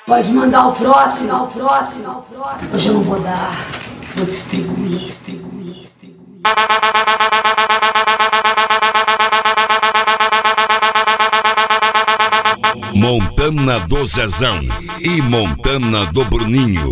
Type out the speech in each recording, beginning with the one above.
Pode mandar o próximo, Hoje eu não vou dar, vou distribuir. Montana do Zezão e Montana do Bruninho.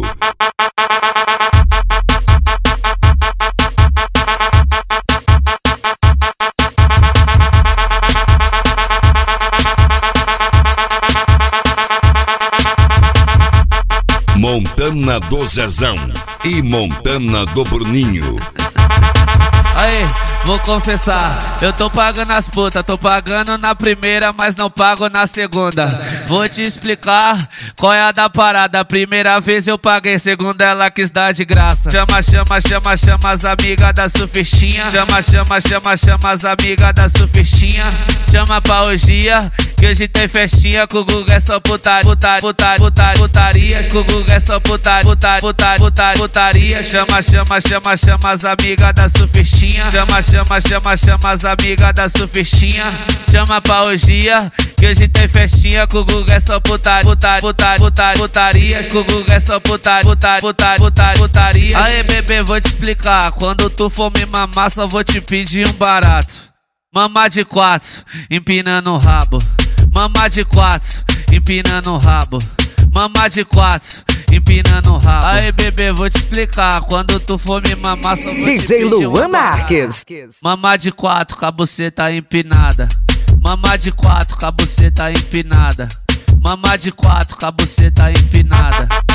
Montana do Zezão e Montana do Bruninho. Aí, vou confessar, eu tô pagando as putas, tô pagando na primeira, mas não pago na segunda. Vou te explicar qual é a da parada. Primeira vez eu paguei, segunda ela quis dar de graça. Chama as amigas da surfistinha. Chama as amigas da surfistinha. Chama pra orgia, que hoje tem festinha. Com o Guga é só putaria. Com o Guga é só putaria. Chama as amigas da surfistinha. Chama as amigas da surfistinha. Chama pra orgia, que hoje tem festinha. Com o Guga é só putaria. Com o Guga é só putaria. Aê bebê, vou te explicar. Quando tu for me mamar, só vou te pedir um barato. Mamar de 4, empinando o rabo. Mamar de 4, empinando o rabo. Mamar de 4, empinando o rabo. Aí bebê, vou te explicar. Quando tu for me mamar, só vou te DJ pedir Luan Marques. Mamar de 4, com a buceta empinada. Mamar de 4, com a buceta empinada. Mamar de 4, com a buceta empinada.